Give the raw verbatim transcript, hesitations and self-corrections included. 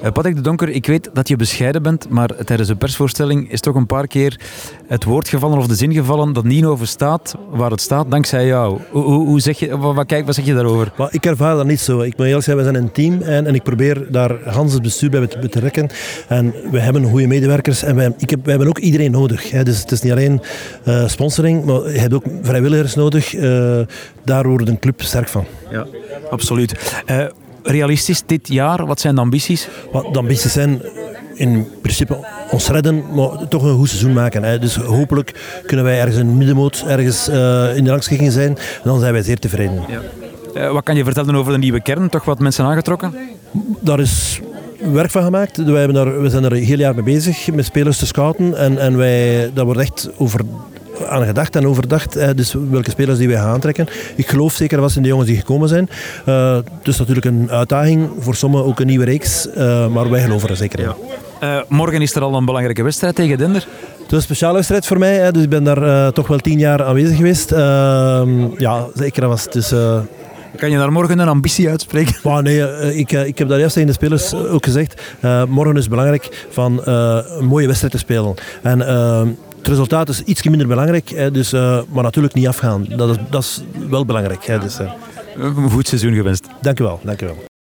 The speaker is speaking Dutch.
Uh, Patrick de Donker, ik weet dat je bescheiden bent, maar tijdens de persvoorstelling is toch een paar keer het woord gevallen of de zin gevallen dat Ninove staat waar het staat dankzij jou. Hoe, hoe, hoe zeg je, wat, wat, wat zeg je daarover? Maar ik ervaar dat niet zo. Ik moet eerlijk zijn, we zijn een team en, en ik probeer daar Hans het bestuur bij te betrekken. En we hebben goede medewerkers en wij, ik heb, wij hebben ook iedereen nodig. Hè. Dus het is niet alleen uh, sponsoring, maar je hebt ook vrijwilligers nodig. Uh, daar wordt een club sterk van. Ja, absoluut. Uh, realistisch dit jaar, wat zijn de ambities? Wat de ambities zijn in principe ons redden, maar toch een goed seizoen maken. Hè. Dus hopelijk kunnen wij ergens een middenmoot, ergens uh, in de rangschikking zijn. En dan zijn wij zeer tevreden. Ja. Uh, wat kan je vertellen over de nieuwe kern? Toch wat mensen aangetrokken? Daar is werk van gemaakt. Wij hebben daar, we zijn er een heel jaar mee bezig met spelers te scouten. En, en wij, dat wordt echt over aan gedacht en overdacht. Eh, dus welke spelers die wij gaan aantrekken. Ik geloof zeker vast in de jongens die gekomen zijn. Uh, het is natuurlijk een uitdaging. Voor sommigen ook een nieuwe reeks. Uh, maar wij geloven er zeker in. Ja. Uh, morgen is er al een belangrijke wedstrijd tegen Dender. Het is een speciale wedstrijd voor mij. Hè, dus ik ben daar uh, toch wel tien jaar aanwezig geweest. Uh, ja, zeker was het. Dus, uh, kan je daar morgen een ambitie uitspreken? Maar nee, uh, ik, uh, ik heb daar juist tegen de spelers ook gezegd. Uh, morgen is het belangrijk van uh, een mooie wedstrijd te spelen. En uh, het resultaat is iets minder belangrijk, hè, dus, uh, maar natuurlijk niet afgaan. Dat is, dat is wel belangrijk. Hè, dus, uh. Een goed seizoen gewenst. Dank u wel. Dank u wel.